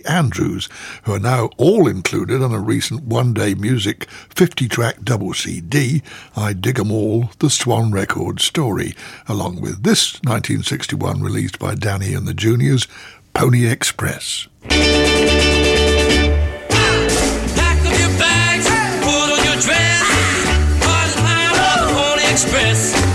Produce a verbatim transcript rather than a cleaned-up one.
Andrews, who are now all included on a recent One Day Music fifty-track double C D, I Dig 'Em All, The Swan Records Story, along with this nineteen sixty-one released by Danny and the Juniors, Pony Express. Pack up your bags, put on your dress, run out on the Pony Express.